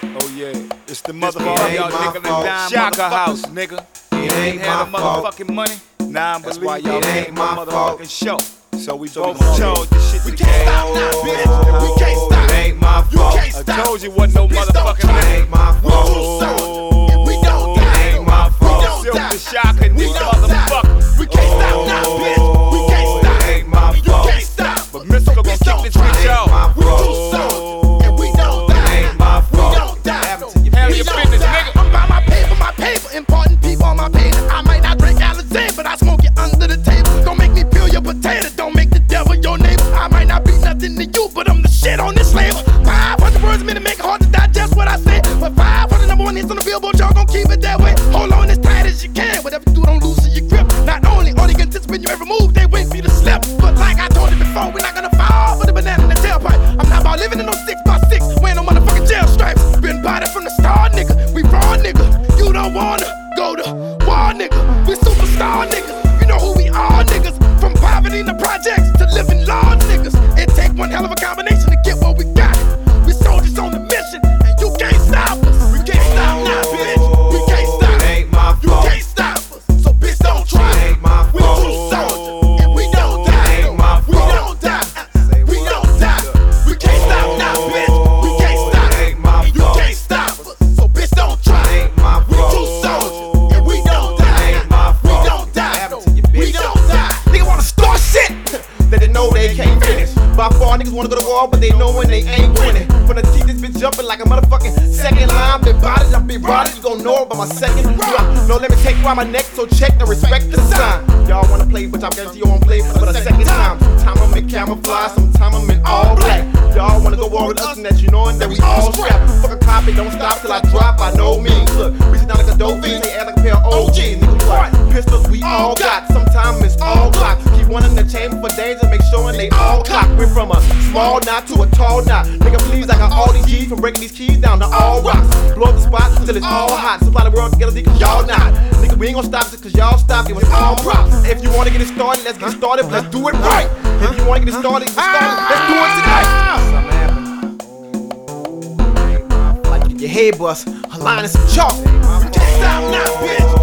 Oh yeah, it's the motherfucking y'all nickel and dime Shaka House, nigga. It ain't had the motherfucking money. Nah, that's why y'all ain't my motherfucking show. So we both told this shit. We can't stop now, bitch. We can't stop. It ain't my fault. I told you wasn't no motherfucking money. It ain't my We fault. too sold, and we don't die. It ain't my We fault. don't Silk die. the Shaka, We nigga, don't die. motherfucker. We can't stop now, bitch. We can't stop. It ain't my You fault. can't stop. But Mystical gon' kick this bitch out. We too sold, and we don't die. It ain't my We fault. don't die. Handle We your don't business, die. nigga. I'm by my paper, important people on my page. I might not drink Alizé, but I smoke it under the table. Don't make me peel your potato, don't make the devil your neighbor. I might not be nothing to you, but I'm the shit on this label. 500 words a minute make it hard to digest what I say. But 500 #1 hits on the Billboard, y'all gon' keep it that way. Hold on as tight as you can, whatever you do, don't loosen your grip. Not only are they anticipating your every move, they wait for you to slip. But like I told you before, we're not gonna fall for the banana in the tailpipe. I'm not about living in no 6x6, wearing no motherfucking jail stripes. Been body from the start, nigga. We raw, nigga. You don't wanna go to war, nigga. We superstar, niggas. You know who we are, niggas. From poverty in the projects to living large, niggas. It take one hell of a combination to get what we got. We soldiers on the mission, and you can't stop us. We can't stop now, bitch. We can't stop. It ain't my You fault. can't stop us. So bitch, don't try. It ain't my We fault. too soldiers, and we don't die. It ain't my We fault. don't die. We don't die. We can't stop now, bitch. We can't stop. It ain't my You fault. can't stop us. So bitch, don't try. It ain't my We fault. too soldiers, and we don't die. It ain't my We fault. don't die. Happened to you, bitch. We don't die. Nigga wanna start shit that they know they can't finish. By far, niggas wanna go to war, but they know when they ain't winning. From the teeth, this bitch jumping like a motherfucking second line. Been bodied, I'm been rotted. You gon' know it by my second drop. No, let me take you out my neck, so check the respect the sign. Y'all wanna play, but I guarantee you won't play for the second time. Time I'm in camouflage, sometime I'm in all black. Y'all wanna go war with us and that you knowin' that we all strapped. Fuck a copy, don't stop till I drop by no means. Look, reaching down like a dope fiend, they act like a pair of OGs. Nigga, what? Pistols we all got, sometimes it's all Glock. Keep one in the chamber for danger, make sure they all clock. We're from a small knot to a tall knot. Nigga, please, I got all these G's from breaking these keys down to all rocks. Blow up the spot till it's all hot. Supply the world together, cause y'all not. Nigga, we ain't gon' stop just cause y'all stop. It was all props. If you wanna get it started, let's get it started, but let's do it right. If you wanna get it started, let's do it tonight. Like you get your head bust, a line and some chalk. We can't stop now, bitch.